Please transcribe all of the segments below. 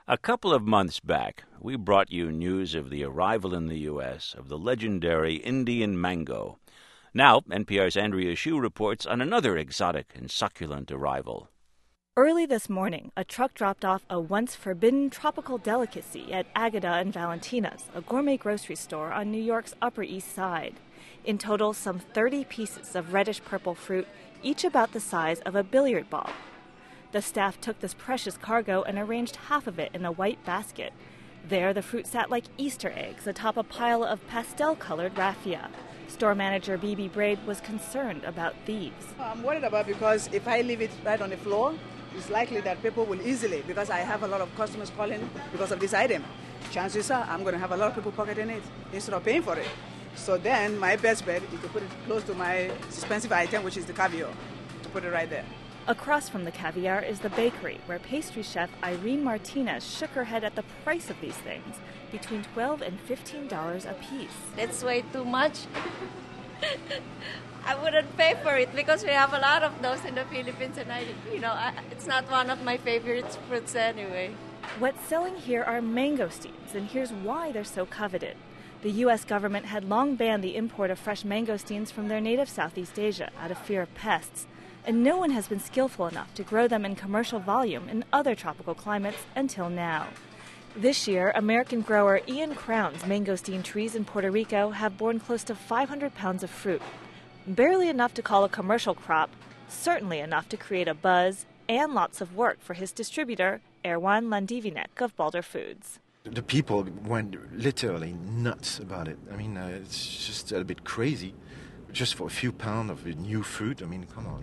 A couple of months back, we brought you news of the arrival in the U.S. of the legendary Indian mango. Now, NPR's Andrea Hsu reports on another exotic and succulent arrival. Early this morning, a truck dropped off a once forbidden tropical delicacy at Agata and Valentina's, a gourmet grocery store on New York's Upper East Side. In total, some 30 pieces of reddish-purple fruit, each about the size of a billiard ball. The staff took this precious cargo and arranged half of it in a white basket. There, the fruit sat like Easter eggs atop a pile of pastel-colored raffia. Store manager B.B. Braid was concerned about thieves. I'm worried about because if I leave it right on the floor, it's likely that people will easily, because I have a lot of customers calling because of this item. Chances are I'm going to have a lot of people pocketing it instead of paying for it. So then my best bet is to put it close to my expensive item, which is the caviar, to put it right there. Across from the caviar is the bakery, where pastry chef Irene Martinez shook her head at the price of these things, between $12 and $15 a piece. It's way too much. I wouldn't pay for it because we have a lot of those in the Philippines, and it's not one of my favorite fruits anyway. What's selling here are mangosteens, and here's why they're so coveted. The U.S. government had long banned the import of fresh mangosteens from their native Southeast Asia out of fear of pests, and no one has been skillful enough to grow them in commercial volume in other tropical climates until now. This year, American grower Ian Crown's mangosteen trees in Puerto Rico have borne close to 500 pounds of fruit. Barely enough to call a commercial crop, certainly enough to create a buzz and lots of work for his distributor, Erwan Landivinek of Balder Foods. The people went literally nuts about it. I mean, it's just a bit crazy. Just for a few pounds of new fruit, I mean, come on.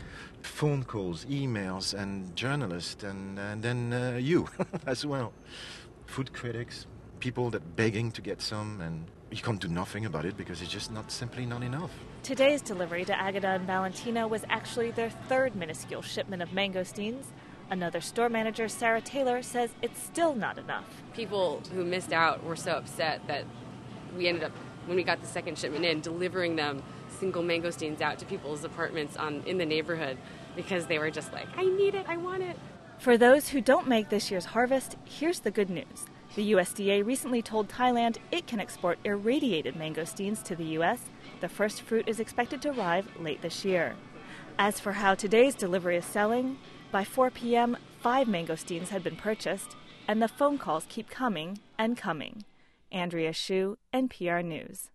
Phone calls, emails, and journalists, and then you as well. Food critics, people that begging to get some, and you can't do nothing about it because it's just simply not enough. Today's delivery to Agata and Valentina was actually their third minuscule shipment of mangosteens. Another store manager, Sarah Taylor, says it's still not enough. People who missed out were so upset that we ended up, when we got the second shipment in, delivering them single mangosteens out to people's apartments in the neighborhood because they were just like, I need it, I want it. For those who don't make this year's harvest, here's the good news. The USDA recently told Thailand it can export irradiated mangosteens to the U.S. The first fruit is expected to arrive late this year. As for how today's delivery is selling, by 4 p.m., 5 mangosteens had been purchased, and the phone calls keep coming and coming. Andrea Hsu, NPR News.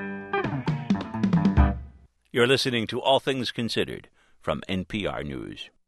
You're listening to All Things Considered from NPR News.